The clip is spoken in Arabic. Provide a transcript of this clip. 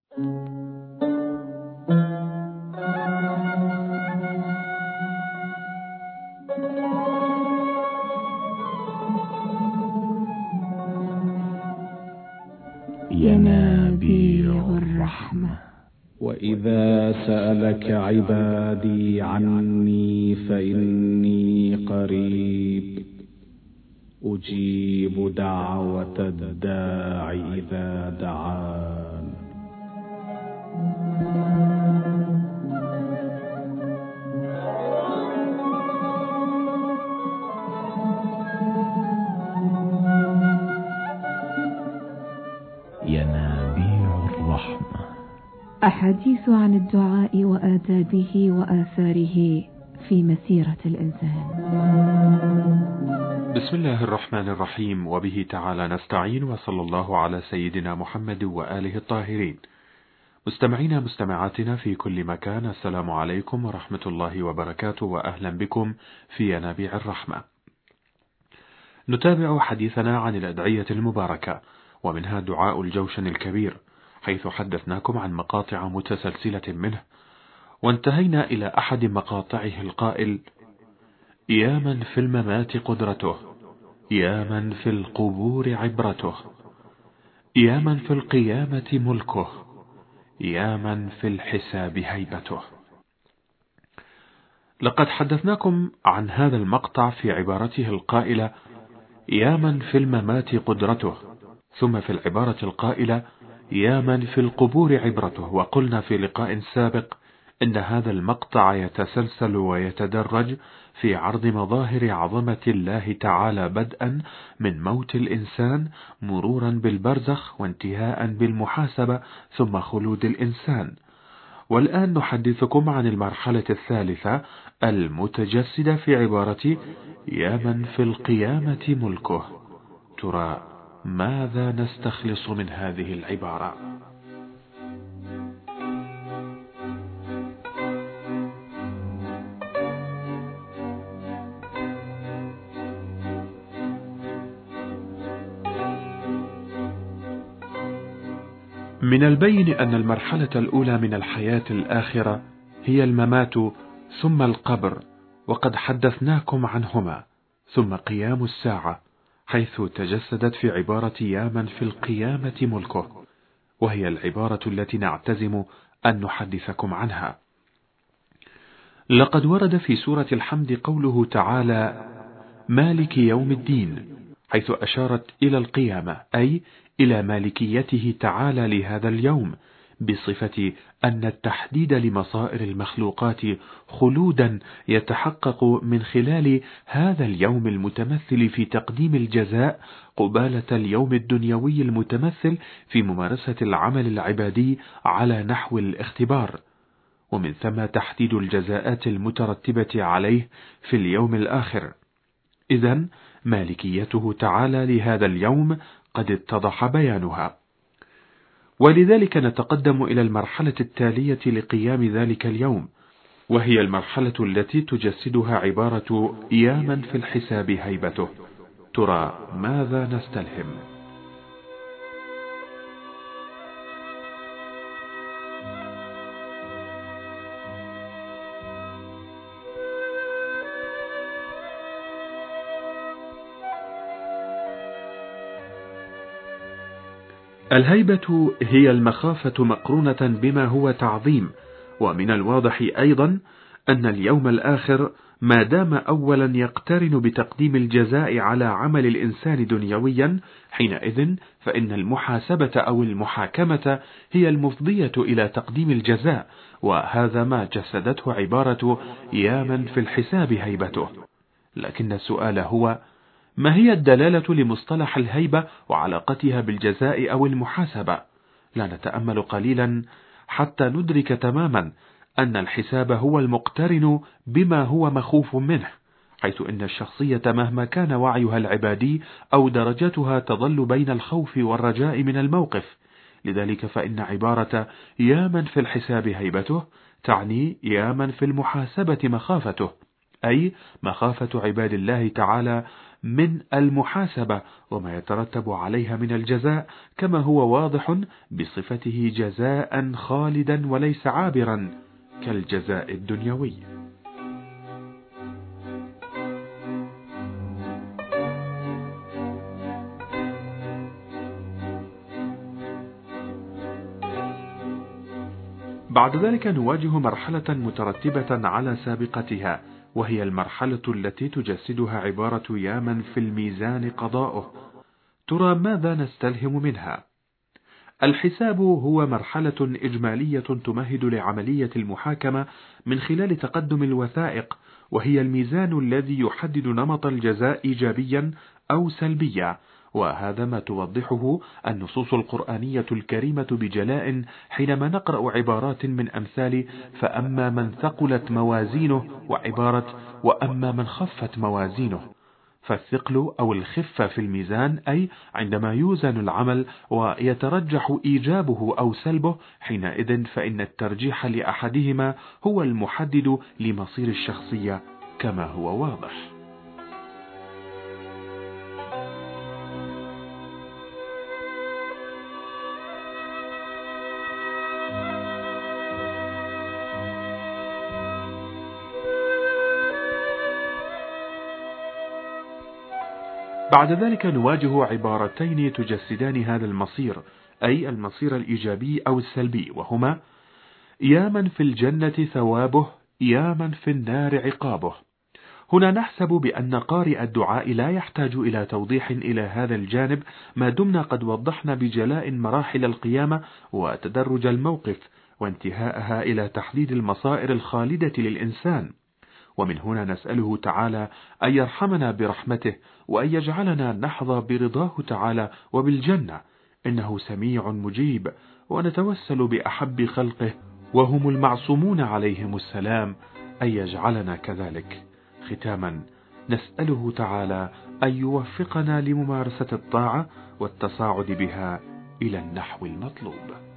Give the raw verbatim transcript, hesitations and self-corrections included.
ينابيع الرحمة. وإذا سألك عبادي عني فإني قريب أجيب دعوة الداع إذا دعان. ينابيع الرحمة. أحاديث عن الدعاء وآدابه وآثاره في مسيرة الإنسان. بسم الله الرحمن الرحيم، وبه تعالى نستعين، وصلى الله على سيدنا محمد وآله الطاهرين. مستمعينا مستمعاتنا في كل مكان، السلام عليكم ورحمة الله وبركاته، وأهلا بكم في ينابيع الرحمة. نتابع حديثنا عن الأدعية المباركة، ومنها دعاء الجوشن الكبير، حيث حدثناكم عن مقاطع متسلسلة منه، وانتهينا إلى أحد مقاطعه القائل: يا من في الممات قدرته، يا من في القبور عبرته، يا من في القيامة ملكه، يا من في الحساب هيبته. لقد حدثناكم عن هذا المقطع في عبارته القائلة: يا من في الممات قدرته، ثم في العبارة القائلة: يا من في القبور عبرته. وقلنا في لقاء سابق إن هذا المقطع يتسلسل ويتدرج في عرض مظاهر عظمة الله تعالى، بدءا من موت الإنسان، مرورا بالبرزخ، وانتهاء بالمحاسبة، ثم خلود الإنسان. والآن نحدثكم عن المرحلة الثالثة المتجسدة في عبارة يا من في القيامة ملكه. ترى ماذا نستخلص من هذه العبارة؟ من البين أن المرحلة الأولى من الحياة الآخرة هي الممات ثم القبر، وقد حدثناكم عنهما، ثم قيام الساعة، حيث تجسدت في عبارة يا من في القيامة ملكه، وهي العبارة التي نعتزم أن نحدثكم عنها. لقد ورد في سورة الحمد قوله تعالى مالك يوم الدين، حيث أشارت إلى القيامة، أي إلى مالكيته تعالى لهذا اليوم، بصفة أن التحديد لمصائر المخلوقات خلودا يتحقق من خلال هذا اليوم المتمثل في تقديم الجزاء قبالة اليوم الدنيوي المتمثل في ممارسة العمل العبادي على نحو الاختبار، ومن ثم تحديد الجزاءات المترتبة عليه في اليوم الآخر. إذن مالكيته تعالى لهذا اليوم قد اتضح بيانها، ولذلك نتقدم إلى المرحلة التالية لقيام ذلك اليوم، وهي المرحلة التي تجسدها عبارة يا من في الحساب هيبته. ترى ماذا نستلهم؟ الهيبة هي المخافة مقرونة بما هو تعظيم، ومن الواضح أيضا أن اليوم الآخر ما دام أولا يقترن بتقديم الجزاء على عمل الإنسان دنيويا، حينئذ فإن المحاسبة أو المحاكمة هي المفضية إلى تقديم الجزاء، وهذا ما جسدته عبارة يا من في الحساب هيبته. لكن السؤال هو: ما هي الدلالة لمصطلح الهيبة وعلاقتها بالجزاء أو المحاسبة؟ لا نتأمل قليلا حتى ندرك تماما أن الحساب هو المقترن بما هو مخوف منه، حيث إن الشخصية مهما كان وعيها العبادي أو درجتها تظل بين الخوف والرجاء من الموقف. لذلك فإن عبارة يا من في الحساب هيبته تعني يا من في المحاسبة مخافته، أي مخافة عباد الله تعالى من المحاسبة وما يترتب عليها من الجزاء، كما هو واضح بصفته جزاء خالدا وليس عابرا كالجزاء الدنيوي. بعد ذلك نواجه مرحلة مترتبة على سابقتها، وهي المرحلة التي تجسدها عبارة يا من في الميزان قضاؤه. ترى ماذا نستلهم منها؟ الحساب هو مرحلة إجمالية تمهد لعملية المحاكمة من خلال تقدم الوثائق، وهي الميزان الذي يحدد نمط الجزاء إيجابيا أو سلبيا، وهذا ما توضحه النصوص القرآنية الكريمة بجلاء حينما نقرأ عبارات من أمثال فأما من ثقلت موازينه وعبارة وأما من خفت موازينه. فالثقل أو الخفة في الميزان أي عندما يوزن العمل ويترجح إيجابه أو سلبه، حينئذ فإن الترجيح لأحدهما هو المحدد لمصير الشخصية كما هو واضح. بعد ذلك نواجه عبارتين تجسدان هذا المصير، أي المصير الإيجابي أو السلبي، وهما يا من في الجنة ثوابه يا من في النار عقابه. هنا نحسب بأن قارئ الدعاء لا يحتاج إلى توضيح إلى هذا الجانب، ما دمنا قد وضحنا بجلاء مراحل القيامة وتدرج الموقف وانتهاءها إلى تحديد المصائر الخالدة للإنسان. ومن هنا نسأله تعالى أن يرحمنا برحمته وأن يجعلنا نحظى برضاه تعالى وبالجنة، إنه سميع مجيب، ونتوسل بأحب خلقه وهم المعصومون عليهم السلام أن يجعلنا كذلك. ختاما نسأله تعالى أن يوفقنا لممارسة الطاعة والتصاعد بها إلى النحو المطلوب.